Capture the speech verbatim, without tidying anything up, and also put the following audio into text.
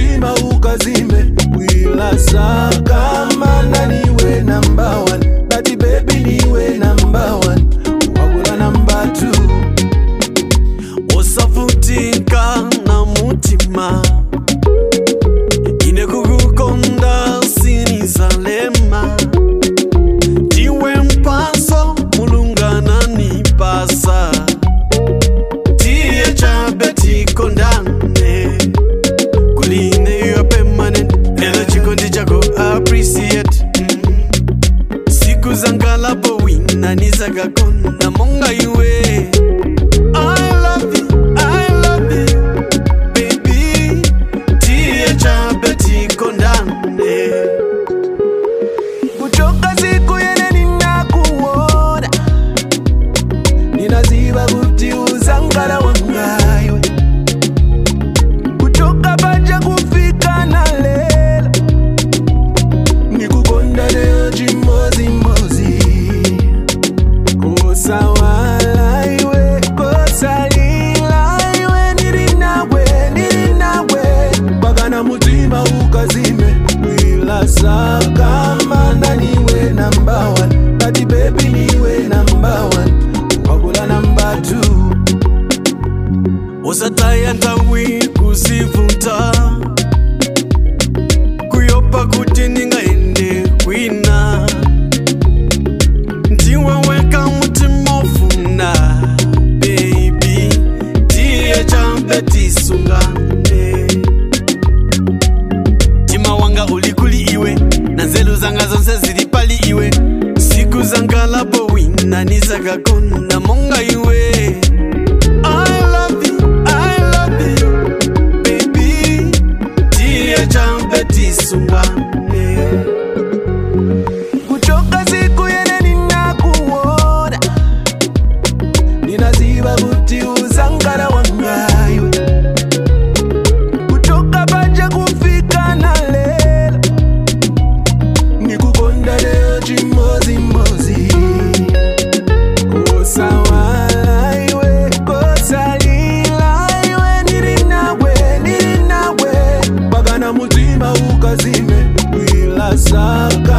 mutima ukazime wila kama naniwe number one Daddy baby niwe number one wabula number two osafutika na mutima ine kukukonda sinizalema tiwe mpaso mulungana nipasa tiye chabe kondane kuline you permanent lelo chikondi chako appreciate mm. siku zangala bo wina nizagakona monga iwe I love you, I love you baby tiye chabe kondane kuchoka siku yene ninakuona ninaziba kuti uzangala wangayo kutoka baja kufika na lela nikukonda leo jimozi mozi kosa wala iwe kosa lila iwe nirinawe nirinawe bagana mutima ukazime wila kama naniwe number one Daddy baby niwe number one wabula number two osataya ntawi kusifuta kuyopa kuti ningaende kwina ndiwe weka mutima ofuna baby tiye chambe tisungane tima wanga ulikuli iwe na nzelu zanga zonse zili pali iwe siku zanga labo wina nizagakona monga iwe I love you, I love you baby tiye chambe tisungane kuchoka siku yene ninakuona ninaziba kuti uzangala wangayo kutoka baja kufika na lela nikukonda leo jimozi mozi kosa wala iwe kosa lila iwe nirinawe nirinawe bagana mutima ukazime wila saka